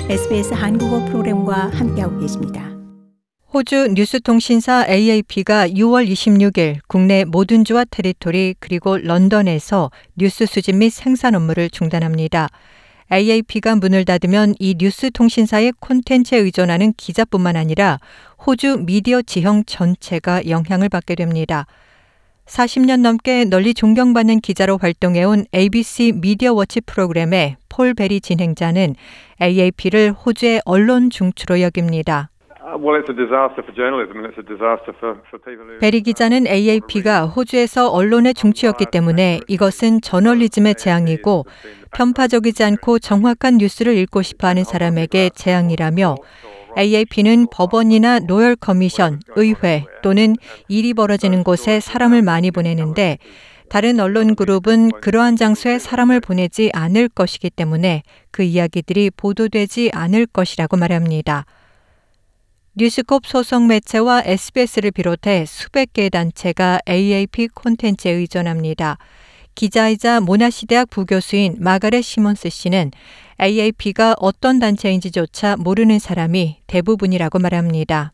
SBS 한국어 프로그램과 함께하고 계십니다. 호주 뉴스통신사 AAP가 6월 26일 국내 모든 주와 테리토리 그리고 런던에서 뉴스 수집 및 생산 업무를 중단합니다. AAP가 문을 닫으면 이 뉴스 통신사의 콘텐츠에 의존하는 기자뿐만 아니라 호주 미디어 지형 전체가 영향을 받게 됩니다. 40년 넘게 널리 존경받는 기자로 활동해온 ABC 미디어 워치 프로그램의 폴 베리 진행자는 AAP를 호주의 언론 중추로 여깁니다. 베리 기자는 AAP가 호주에서 언론의 중추였기 때문에 이것은 저널리즘의 재앙이고 편파적이지 않고 정확한 뉴스를 읽고 싶어하는 사람에게 재앙이라며 AAP는 법원이나 로열 커미션, 의회 또는 일이 벌어지는 곳에 사람을 많이 보내는데 다른 언론 그룹은 그러한 장소에 사람을 보내지 않을 것이기 때문에 그 이야기들이 보도되지 않을 것이라고 말합니다. 뉴스콥 소속 매체와 SBS를 비롯해 수백 개의 단체가 AAP 콘텐츠에 의존합니다. 기자이자 모나시 대학 부교수인 마가렛 시몬스 씨는 AAP가 어떤 단체인지조차 모르는 사람이 대부분이라고 말합니다.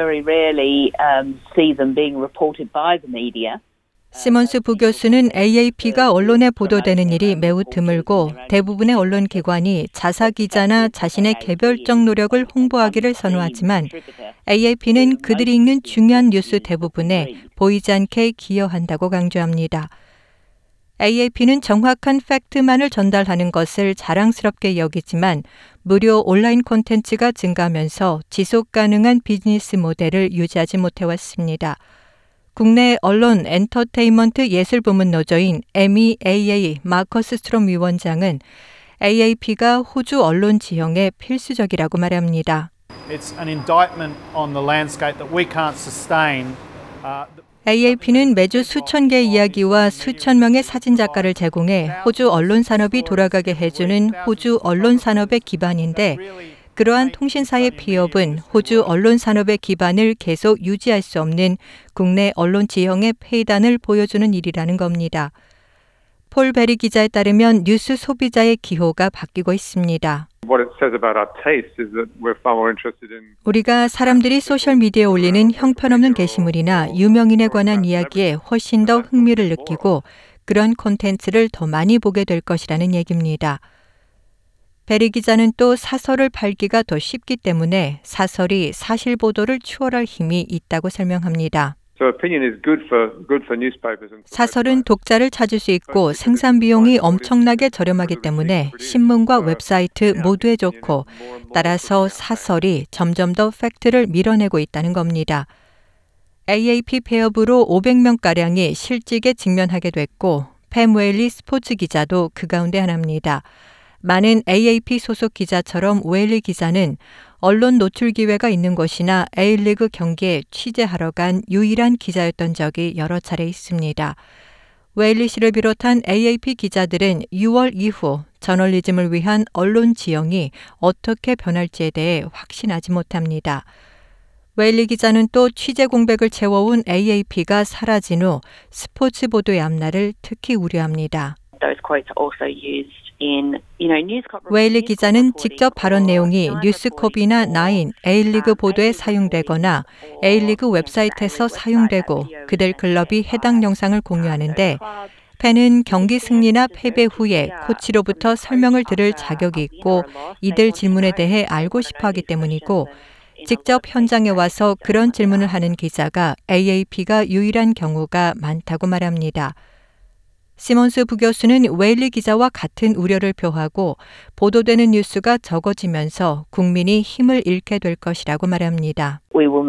시몬스 부교수는 AAP가 언론에 보도되는 일이 매우 드물고 대부분의 언론 기관이 자사 기자나 자신의 개별적 노력을 홍보하기를 선호하지만 AAP는 그들이 읽는 중요한 뉴스 대부분에 보이지 않게 기여한다고 강조합니다. AAP는 정확한 팩트만을 전달하는 것을 자랑스럽게 여기지만 무료 온라인 콘텐츠가 증가하면서 지속 가능한 비즈니스 모델을 유지하지 못해왔습니다. 국내 언론 엔터테인먼트 예술 부문 노조인 MEAA 마커스 스트롬 위원장은 AAP가 호주 언론 지형에 필수적이라고 말합니다. It's an indictment on the landscape that we can't sustain. AAP는 매주 수천 개의 이야기와 수천 명의 사진작가를 제공해 호주 언론 산업이 돌아가게 해주는 호주 언론 산업의 기반인데 그러한 통신사의 피업은 호주 언론 산업의 기반을 계속 유지할 수 없는 국내 언론 지형의 폐단을 보여주는 일이라는 겁니다. 폴 베리 기자에 따르면 뉴스 소비자의 기호가 바뀌고 있습니다. 우리가 사람들이 소셜미디어에 올리는 형편없는 게시물이나 유명인에 관한 이야기에 훨씬 더 흥미를 느끼고 그런 콘텐츠를 더 많이 보게 될 것이라는 얘기입니다. 베리 기자는 또 사설을 팔기가 더 쉽기 때문에 사설이 사실 보도를 추월할 힘이 있다고 설명합니다. 사설은 독자를 찾을 수 있고 생산 비용이 엄청나게 저렴하기 때문에 신문과 웹사이트 모두에 좋고 따라서 사설이 점점 더 팩트를 밀어내고 있다는 겁니다. AAP 폐업으로 500명가량이 실직에 직면하게 됐고 팸 웨일리 스포츠 기자도 그 가운데 하나입니다. 많은 AAP 소속 기자처럼 웨일리 기자는 언론 노출 기회가 있는 곳이나 A리그 경기에 취재하러 간 유일한 기자였던 적이 여러 차례 있습니다. 웨일리 씨를 비롯한 AAP 기자들은 6월 이후 저널리즘을 위한 언론 지형이 어떻게 변할지에 대해 확신하지 못합니다. 웨일리 기자는 또 취재 공백을 채워온 AAP가 사라진 후 스포츠 보도의 앞날을 특히 우려합니다. 웨일리 기자는 직접 발언 내용이 뉴스콥이나 나인, A리그 보도에 사용되거나 A리그 웹사이트에서 사용되고 그들 클럽이 해당 영상을 공유하는데 팬은 경기 승리나 패배 후에 코치로부터 설명을 들을 자격이 있고 이들 질문에 대해 알고 싶어 하기 때문이고 직접 현장에 와서 그런 질문을 하는 기자가 AAP가 유일한 경우가 많다고 말합니다. 시몬스 부교수는 웨일리 기자와 같은 우려를 표하고 보도되는 뉴스가 적어지면서 국민이 힘을 잃게 될 것이라고 말합니다.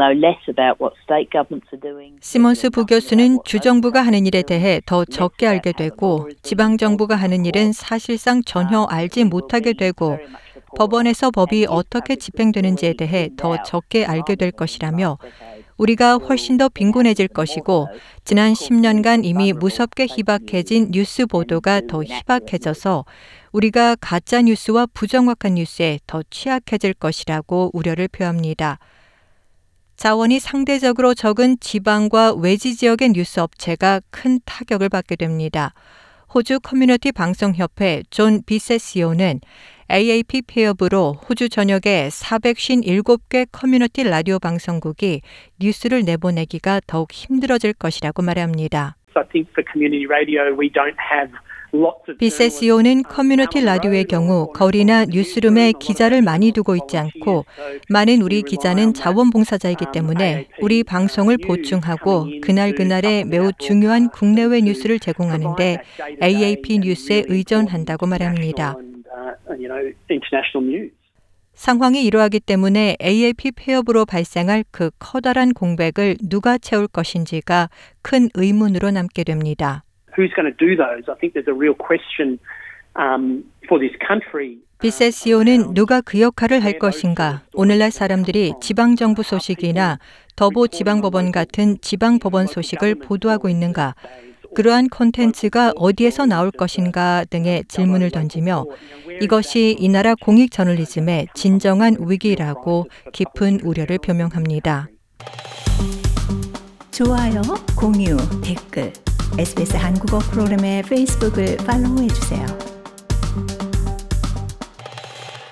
시몬스 부교수는 주정부가 하는 일에 대해 더 적게 알게 되고 지방정부가 하는 일은 사실상 전혀 알지 못하게 되고 법원에서 법이 어떻게 집행되는지에 대해 더 적게 알게 될 것이라며 우리가 훨씬 더 빈곤해질 것이고 지난 10년간 이미 무섭게 희박해진 뉴스 보도가 더 희박해져서 우리가 가짜 뉴스와 부정확한 뉴스에 더 취약해질 것이라고 우려를 표합니다. 자원이 상대적으로 적은 지방과 외지 지역의 뉴스 업체가 큰 타격을 받게 됩니다. 호주 커뮤니티 방송협회 존 비세시오는 AAP 폐업으로 호주 전역의 457개 커뮤니티 라디오 방송국이 뉴스를 내보내기가 더욱 힘들어질 것이라고 말합니다. BCCO는 커뮤니티 라디오의 경우 거리나 뉴스룸에 기자를 많이 두고 있지 않고 많은 우리 기자는 자원봉사자이기 때문에 우리 방송을 보충하고 그날그날의 매우 중요한 국내외 뉴스를 제공하는데 AAP 뉴스에 의존한다고 말합니다. 상황이 이러하기 때문에 AAP 폐업으로 발생할 그 커다란 공백을 누가 채울 것인지가 큰 의문으로 남게 됩니다. BCCO는 누가 그 역할을 할 것인가? 오늘날 사람들이 지방정부 소식이나 더보 지방법원 같은 지방법원 소식을 보도하고 있는가? 그러한 콘텐츠가 어디에서 나올 것인가 등의 질문을 던지며 이것이 이 나라 공익 저널리즘의 진정한 위기라고 깊은 우려를 표명합니다. 좋아요, 공유, 댓글, SBS 한국어 프로그램의 페이스북을 팔로우해주세요.